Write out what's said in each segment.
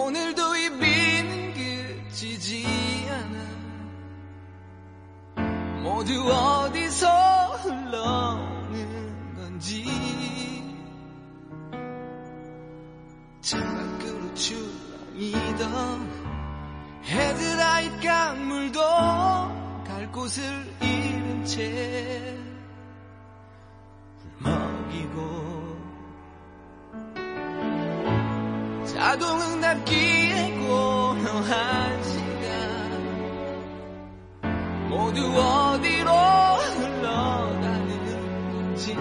오늘도 이 비는 그치지 않아. 모두 어디서 흘러오는 건지. 창밖으로 출렁이던 헤드라이트 강물도 갈 곳을 잃은 채 먹이고 자동응답기에 고요한 시간 모두 어디로 흘러가는 건지.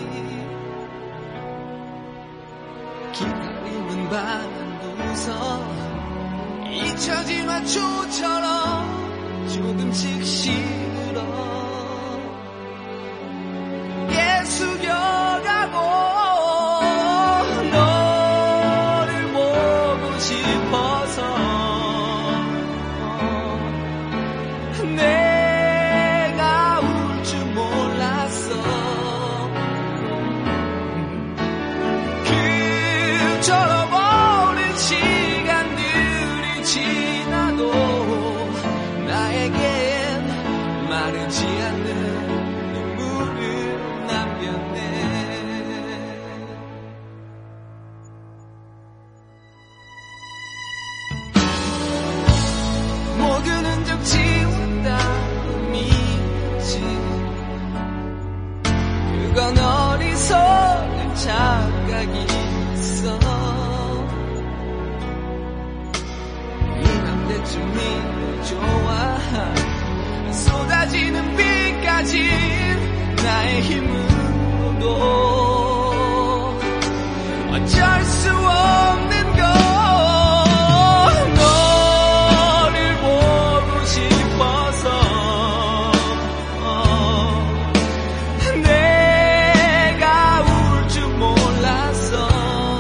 기다리는 밤도서 잊혀진 화초처럼 조금씩 식으러 숙여가고 너를 보고 싶어서 내가 울 줄 몰랐어. 그처럼 오랜 시간들이 지나도 나에겐 마르지 않는 모든 흔적 지운다고 믿지. 그건 어리석은 착각이었어. 이맘때쯤이 좋아. 쏟아지는 비까지 나의 힘으로도 어쩔 수 없는 걸. 너를 보고 싶어서 내가 울 줄 몰랐어.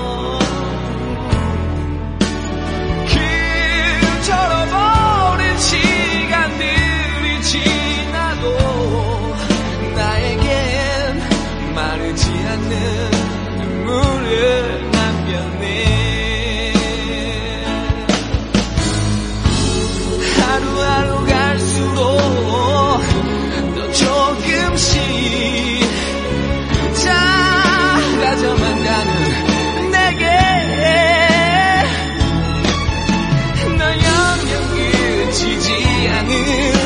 그처럼 오랜 시간들이 지나도 나에겐 마르지 않는 눈물을 남겼네. 하루하루 갈수록 더 조금씩 작아져만 가는 내게 너 영영 그치지 않은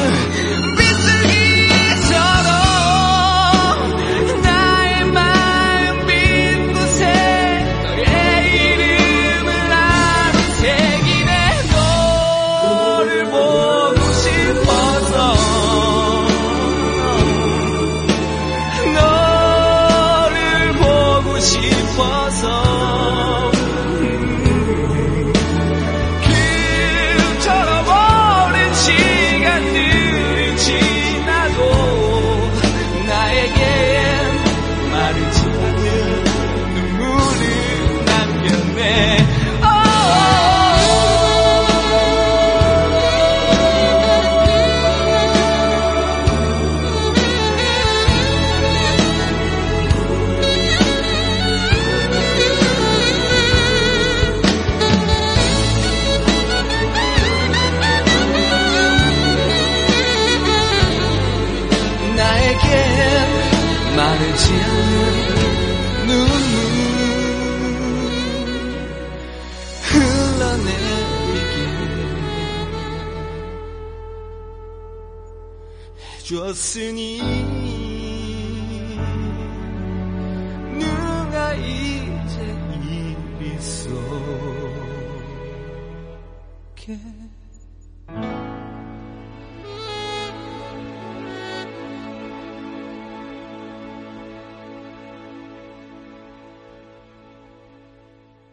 그처럼 오랜 시간들이 지나도 나에겐 마르지 않는 눈물을 남겼네. 마르지 않는 눈물 흘러내리게 해줬으니